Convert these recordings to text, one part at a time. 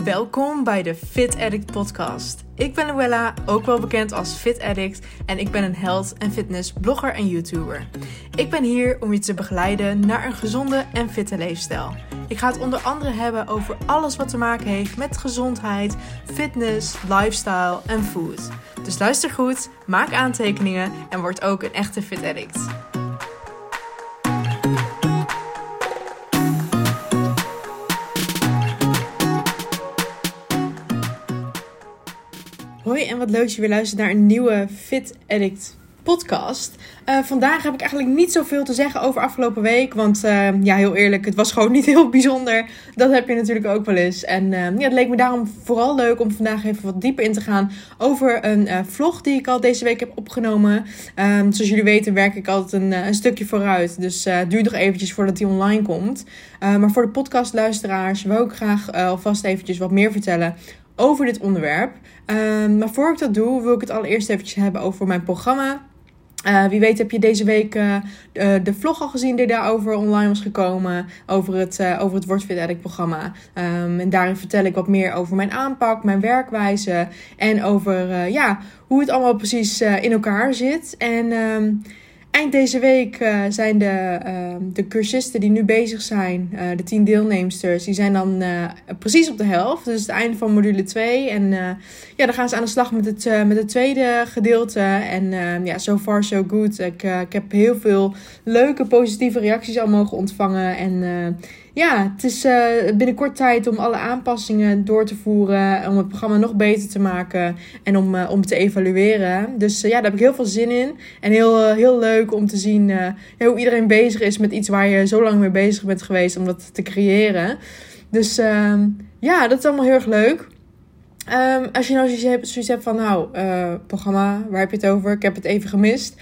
Welkom bij de Fit Addict podcast. Ik ben Luella, ook wel bekend als Fit Addict en ik ben een health en fitness blogger en YouTuber. Ik ben hier om je te begeleiden naar een gezonde en fitte leefstijl. Ik ga het onder andere hebben over alles wat te maken heeft met gezondheid, fitness, lifestyle en food. Dus luister goed, maak aantekeningen en word ook een echte Fit Addict. Hoi en wat leuk dat je weer luistert naar een nieuwe Fit Addict podcast. Vandaag heb ik eigenlijk niet zoveel te zeggen over afgelopen week. Want heel eerlijk, het was gewoon niet heel bijzonder. Dat heb je natuurlijk ook wel eens. En het leek me daarom vooral leuk om vandaag even wat dieper in te gaan over een vlog die ik al deze week heb opgenomen. Zoals jullie weten werk ik altijd een stukje vooruit. Dus het duurt nog eventjes voordat die online komt. Maar voor de podcastluisteraars wil ik graag alvast eventjes wat meer vertellen over dit onderwerp. Maar voor ik dat doe, wil ik het allereerst eventjes hebben over mijn programma. Wie weet heb je deze week de vlog al gezien die daarover online was gekomen. Over het Word Fit Addict programma. En daarin vertel ik wat meer over mijn aanpak, mijn werkwijze. En over hoe het allemaal precies in elkaar zit. En eind deze week zijn de cursisten die nu bezig zijn, de 10 deelnemsters, die zijn dan precies op de helft. Dus het einde van module 2. En dan gaan ze aan de slag met het tweede gedeelte. En so far so good. Ik heb heel veel leuke, positieve reacties al mogen ontvangen. En het is binnenkort tijd om alle aanpassingen door te voeren. Om het programma nog beter te maken. En om te evalueren. Dus daar heb ik heel veel zin in. En heel leuk om te zien hoe iedereen bezig is met iets waar je zo lang mee bezig bent geweest. Om dat te creëren. Dus dat is allemaal heel erg leuk. Als je nou zoiets hebt van programma, waar heb je het over? Ik heb het even gemist.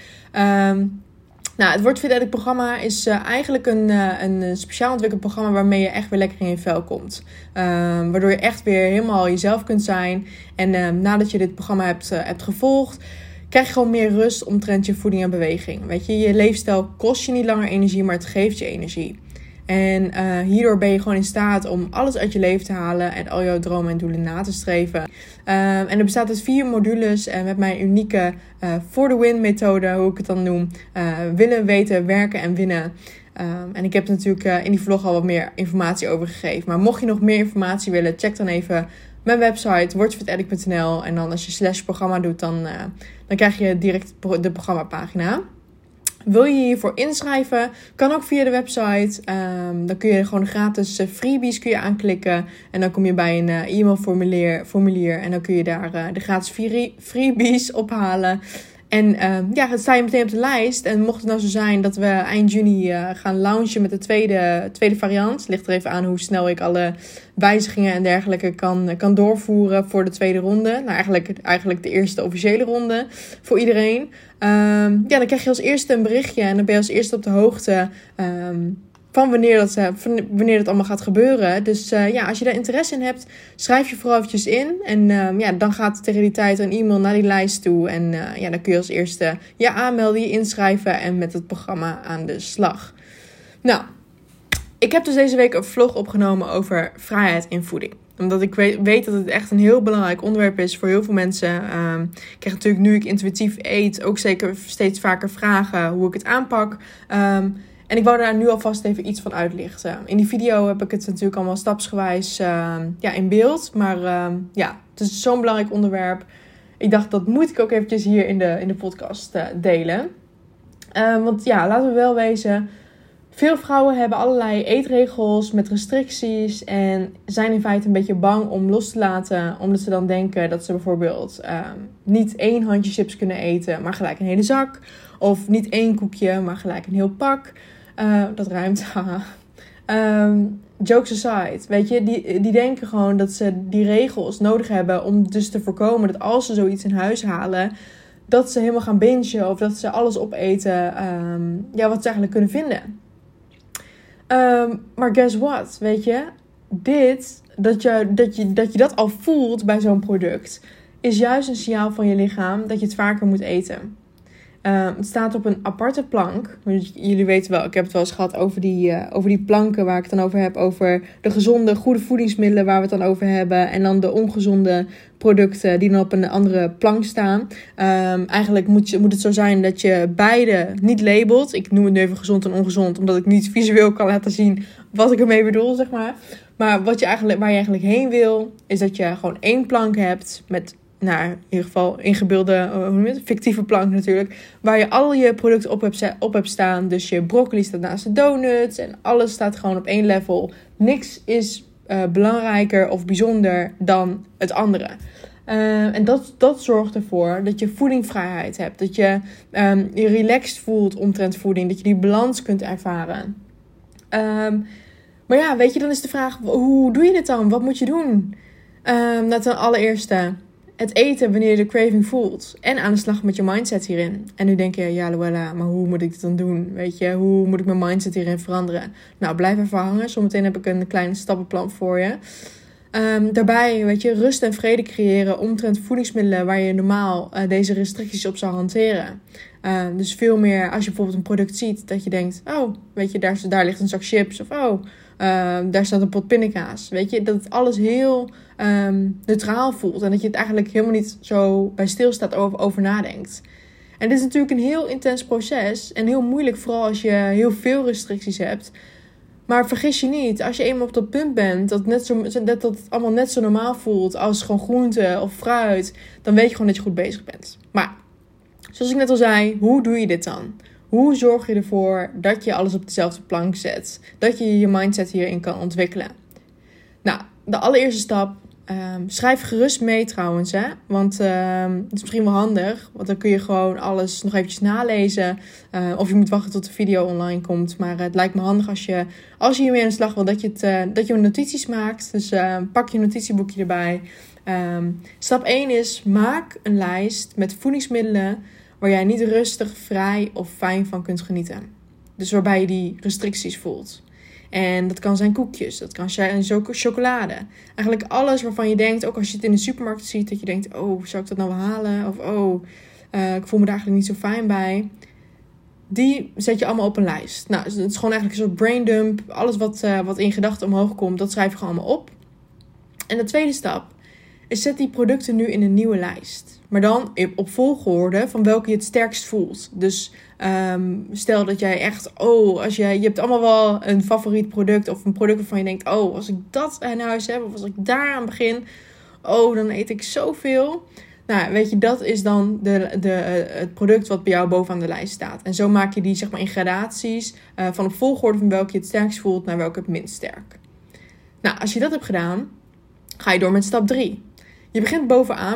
Het Word Fit Addict programma is eigenlijk een speciaal ontwikkeld programma waarmee je echt weer lekker in je vel komt. Waardoor je echt weer helemaal jezelf kunt zijn. En nadat je dit programma hebt gevolgd, krijg je gewoon meer rust omtrent je voeding en beweging. Weet je, je leefstijl kost je niet langer energie, maar het geeft je energie. En hierdoor ben je gewoon in staat om alles uit je leven te halen en al jouw dromen en doelen na te streven. En er bestaat uit 4 modules met mijn unieke for the win methode, hoe ik het dan noem. Willen, weten, werken en winnen. En ik heb natuurlijk in die vlog al wat meer informatie over gegeven. Maar mocht je nog meer informatie willen, check dan even mijn website wordfitaddict.nl. En dan als je /programma doet, dan krijg je direct de programmapagina. Wil je hiervoor inschrijven? Kan ook via de website. Dan kun je gewoon gratis freebies aanklikken. En dan kom je bij een e-mailformulier. En dan kun je daar de gratis freebies ophalen. En dan sta je meteen op de lijst. En mocht het nou zo zijn dat we eind juni gaan launchen met de tweede variant. Ligt er even aan hoe snel ik alle wijzigingen en dergelijke kan doorvoeren voor de tweede ronde. Nou, eigenlijk de eerste officiële ronde voor iedereen. Dan krijg je als eerste een berichtje. En dan ben je als eerste op de hoogte van wanneer dat allemaal gaat gebeuren. Dus als je daar interesse in hebt, schrijf je vooral eventjes in. En dan gaat tegen die tijd een e-mail naar die lijst toe. En dan kun je als eerste je aanmelden, je inschrijven en met het programma aan de slag. Nou, ik heb dus deze week een vlog opgenomen over vrijheid in voeding. Omdat ik weet dat het echt een heel belangrijk onderwerp is voor heel veel mensen. Ik krijg natuurlijk nu ik intuïtief eet ook zeker steeds vaker vragen hoe ik het aanpak. En ik wou daar nu alvast even iets van uitlichten. In die video heb ik het natuurlijk allemaal stapsgewijs in beeld. Maar het is zo'n belangrijk onderwerp. Ik dacht, dat moet ik ook eventjes hier in de podcast delen. Want laten we wel wezen. Veel vrouwen hebben allerlei eetregels met restricties. En zijn in feite een beetje bang om los te laten. Omdat ze dan denken dat ze bijvoorbeeld niet 1 handje chips kunnen eten, maar gelijk een hele zak. Of niet 1 koekje, maar gelijk een heel pak. Dat ruimt. Jokes aside. Weet je, die denken gewoon dat ze die regels nodig hebben om dus te voorkomen dat als ze zoiets in huis halen, dat ze helemaal gaan bingen of dat ze alles opeten wat ze eigenlijk kunnen vinden. Maar guess what? Weet je, dat je dat al voelt bij zo'n product, is juist een signaal van je lichaam dat je het vaker moet eten. Het staat op een aparte plank. Jullie weten wel, ik heb het wel eens gehad over die planken waar ik het dan over heb. Over de gezonde, goede voedingsmiddelen waar we het dan over hebben. En dan de ongezonde producten die dan op een andere plank staan. Eigenlijk moet het zo zijn dat je beide niet labelt. Ik noem het nu even gezond en ongezond, omdat ik niet visueel kan laten zien wat ik ermee bedoel, zeg maar. Maar waar je eigenlijk heen wil, is dat je gewoon 1 plank hebt met, nou, in ieder geval ingebeelde, fictieve plank natuurlijk, waar je al je producten op hebt staan. Dus je broccoli staat naast de donuts en alles staat gewoon op 1 level. Niks is belangrijker of bijzonder dan het andere. En dat zorgt ervoor dat je voedingvrijheid hebt. Dat je je relaxed voelt omtrent voeding. Dat je die balans kunt ervaren. Maar ja, weet je, dan is de vraag, hoe doe je dit dan? Wat moet je doen? Ten allereerste, het eten wanneer je de craving voelt. En aan de slag met je mindset hierin. En nu denk je, ja Luella, maar hoe moet ik dit dan doen? Weet je, hoe moet ik mijn mindset hierin veranderen? Nou, blijf even hangen. Zometeen heb ik een klein stappenplan voor je. Daarbij, weet je, rust en vrede creëren omtrent voedingsmiddelen waar je normaal deze restricties op zou hanteren. Dus veel meer als je bijvoorbeeld een product ziet dat je denkt, oh, weet je, daar ligt een zak chips. Of oh, daar staat een pot pindakaas. Weet je, dat het alles heel neutraal voelt. En dat je het eigenlijk helemaal niet zo bij stilstaat over nadenkt. En dit is natuurlijk een heel intens proces. En heel moeilijk, vooral als je heel veel restricties hebt. Maar vergis je niet, als je eenmaal op dat punt bent, dat het allemaal net zo normaal voelt als gewoon groente of fruit, dan weet je gewoon dat je goed bezig bent. Maar, zoals ik net al zei, hoe doe je dit dan? Hoe zorg je ervoor dat je alles op dezelfde plank zet? Dat je je mindset hierin kan ontwikkelen? Nou, de allereerste stap, schrijf gerust mee trouwens, hè? Want het is misschien wel handig, want dan kun je gewoon alles nog eventjes nalezen. Of je moet wachten tot de video online komt. Maar het lijkt me handig als je hiermee aan de slag wil, dat je notities maakt. Dus pak je notitieboekje erbij. Stap 1 is, maak een lijst met voedingsmiddelen waar jij niet rustig, vrij of fijn van kunt genieten. Dus waarbij je die restricties voelt. En dat kan zijn koekjes, dat kan zijn chocolade. Eigenlijk alles waarvan je denkt, ook als je het in de supermarkt ziet, dat je denkt, oh, zou ik dat nou wel halen? Of oh, ik voel me daar eigenlijk niet zo fijn bij. Die zet je allemaal op een lijst. Nou, het is gewoon eigenlijk een soort braindump. Alles wat in gedachten omhoog komt, dat schrijf je gewoon allemaal op. En de tweede stap is, zet die producten nu in een nieuwe lijst. Maar dan op volgorde van welke je het sterkst voelt. Dus stel dat jij echt, je hebt allemaal wel een favoriet product of een product waarvan je denkt, als ik dat in huis heb of als ik daar aan begin, dan eet ik zoveel. Nou, weet je, dat is dan het product wat bij jou bovenaan de lijst staat. En zo maak je die, zeg maar, in gradaties van op volgorde van welke je het sterkst voelt naar welke het minst sterk. Nou, als je dat hebt gedaan, ga je door met stap 3. Je begint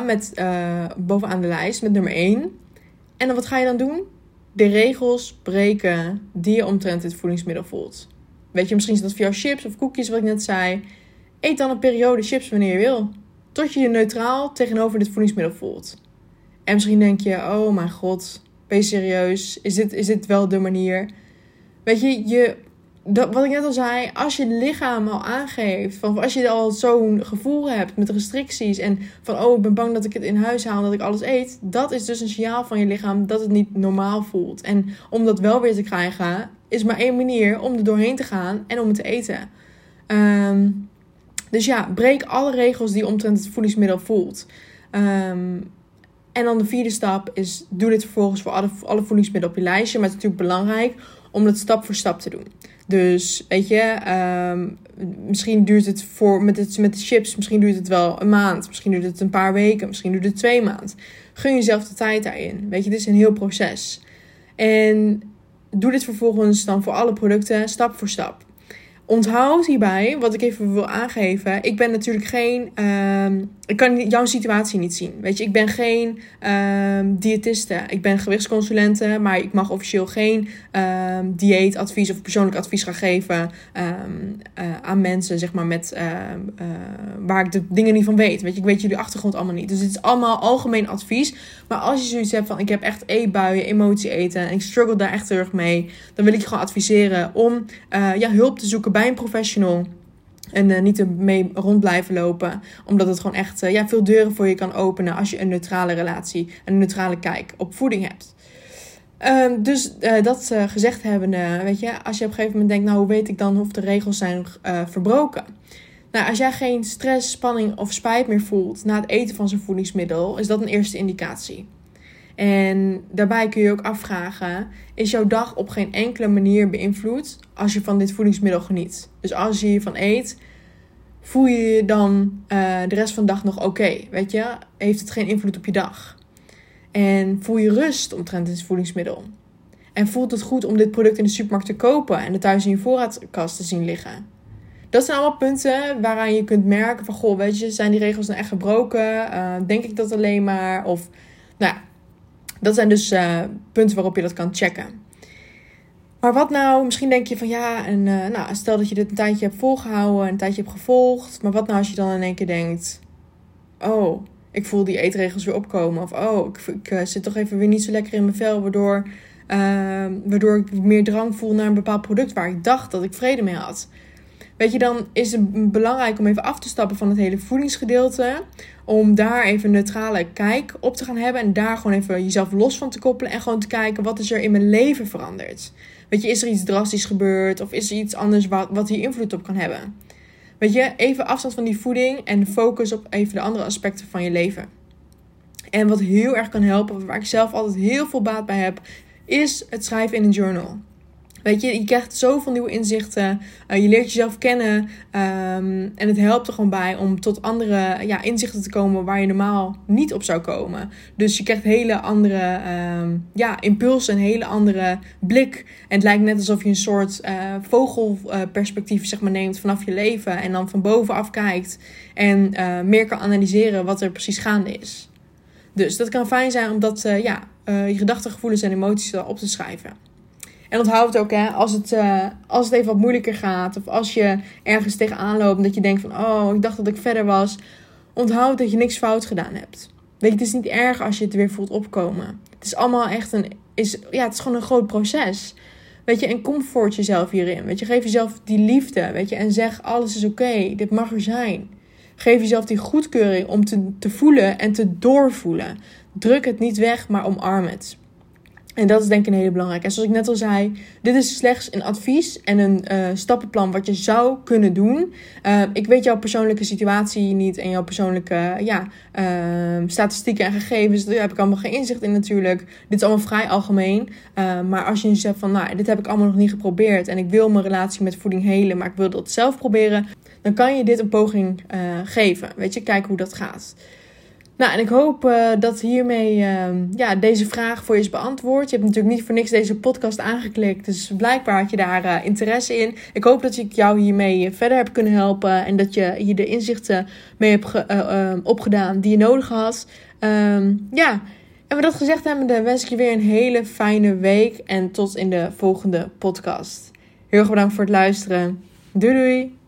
bovenaan de lijst met nummer 1. En dan wat ga je dan doen? De regels breken die je omtrent dit voedingsmiddel voelt. Weet je, misschien is dat voor jou chips of koekjes, wat ik net zei. Eet dan een periode chips wanneer je wil. Tot je je neutraal tegenover dit voedingsmiddel voelt. En misschien denk je, oh mijn god, ben je serieus? Is dit wel de manier? Weet je, wat ik net al zei, als je lichaam al aangeeft, van als je al zo'n gevoel hebt met restricties en van ik ben bang dat ik het in huis haal en dat ik alles eet, dat is dus een signaal van je lichaam dat het niet normaal voelt. En om dat wel weer te krijgen, is maar 1 manier om er doorheen te gaan en om het te eten. Dus ja, breek alle regels die omtrent het voedingsmiddel voelt. En dan de 4e stap is, doe dit vervolgens voor alle voedingsmiddelen op je lijstje. Maar het is natuurlijk belangrijk om dat stap voor stap te doen. Dus weet je, misschien duurt het met de chips, misschien duurt het wel een maand. Misschien duurt het een paar weken, misschien duurt het 2 maanden. Gun jezelf de tijd daarin. Weet je, dit is een heel proces. En doe dit vervolgens dan voor alle producten, stap voor stap. Onthoud hierbij, wat ik even wil aangeven. Ik ben natuurlijk ik kan jouw situatie niet zien. Weet je, ik ben geen diëtiste. Ik ben gewichtsconsulente, maar ik mag officieel geen dieetadvies of persoonlijk advies gaan geven aan mensen, zeg maar, waar ik de dingen niet van weet. Weet je, ik weet jullie achtergrond allemaal niet. Dus het is allemaal algemeen advies. Maar als je zoiets hebt van, ik heb echt eetbuien, emotie eten en ik struggle daar echt heel erg mee, dan wil ik je gewoon adviseren om hulp te zoeken bij een professional. En niet ermee rond blijven lopen. Omdat het gewoon echt veel deuren voor je kan openen als je een neutrale relatie, een neutrale kijk op voeding hebt. Dat gezegd hebbende, weet je, als je op een gegeven moment denkt, nou, hoe weet ik dan of de regels zijn verbroken? Nou, als jij geen stress, spanning of spijt meer voelt na het eten van zo'n voedingsmiddel, is dat een eerste indicatie. En daarbij kun je ook afvragen, is jouw dag op geen enkele manier beïnvloed als je van dit voedingsmiddel geniet? Dus als je hiervan eet, voel je je dan de rest van de dag nog oké? Weet je, heeft het geen invloed op je dag? En voel je rust omtrent dit voedingsmiddel? En voelt het goed om dit product in de supermarkt te kopen en het thuis in je voorraadkast te zien liggen? Dat zijn allemaal punten waaraan je kunt merken van, goh, weet je, zijn die regels nou echt gebroken? Denk ik dat alleen maar? Of, nou ja, dat zijn dus punten waarop je dat kan checken. Maar wat nou, misschien denk je van ja, en stel dat je dit een tijdje hebt volgehouden, een tijdje hebt gevolgd. Maar wat nou als je dan in één keer denkt, oh, ik voel die eetregels weer opkomen. Of oh, ik zit toch even weer niet zo lekker in mijn vel, waardoor ik meer drang voel naar een bepaald product waar ik dacht dat ik vrede mee had. Weet je, dan is het belangrijk om even af te stappen van het hele voedingsgedeelte. Om daar even een neutrale kijk op te gaan hebben. En daar gewoon even jezelf los van te koppelen. En gewoon te kijken, wat is er in mijn leven veranderd? Weet je, is er iets drastisch gebeurd? Of is er iets anders wat hier invloed op kan hebben? Weet je, even afstand van die voeding. En focus op even de andere aspecten van je leven. En wat heel erg kan helpen, waar ik zelf altijd heel veel baat bij heb, is het schrijven in een journal. Weet je krijgt zoveel nieuwe inzichten. Je leert jezelf kennen. En het helpt er gewoon bij om tot andere inzichten te komen waar je normaal niet op zou komen. Dus je krijgt hele andere impulsen, een hele andere blik. En het lijkt net alsof je een soort vogelperspectief zeg maar, neemt vanaf je leven. En dan van bovenaf kijkt. En meer kan analyseren wat er precies gaande is. Dus dat kan fijn zijn om dat, je gedachten, gevoelens en emoties op te schrijven. En onthoud het ook, hè, als het even wat moeilijker gaat. Of als je ergens tegenaan loopt en dat je denkt van, oh, ik dacht dat ik verder was. Onthoud dat je niks fout gedaan hebt. Weet je, het is niet erg als je het weer voelt opkomen. Het is allemaal echt het is gewoon een groot proces. Weet je, en comfort jezelf hierin. Weet je, geef jezelf die liefde, weet je, en zeg alles is oké, dit mag er zijn. Geef jezelf die goedkeuring om te voelen en te doorvoelen. Druk het niet weg, maar omarm het. En dat is denk ik een hele belangrijke. En zoals ik net al zei, dit is slechts een advies en een stappenplan wat je zou kunnen doen. Ik weet jouw persoonlijke situatie niet en jouw persoonlijke statistieken en gegevens. Daar heb ik allemaal geen inzicht in natuurlijk. Dit is allemaal vrij algemeen. Maar als je nu zegt van, nou, dit heb ik allemaal nog niet geprobeerd en ik wil mijn relatie met voeding helen, maar ik wil dat zelf proberen, dan kan je dit een poging geven. Weet je, kijken hoe dat gaat. Nou, en ik hoop dat hiermee deze vraag voor je is beantwoord. Je hebt natuurlijk niet voor niks deze podcast aangeklikt. Dus blijkbaar had je daar interesse in. Ik hoop dat ik jou hiermee verder heb kunnen helpen. En dat je hier de inzichten mee hebt opgedaan die je nodig had. En met dat gezegd hebbende wens ik je weer een hele fijne week. En tot in de volgende podcast. Heel erg bedankt voor het luisteren. Doei doei!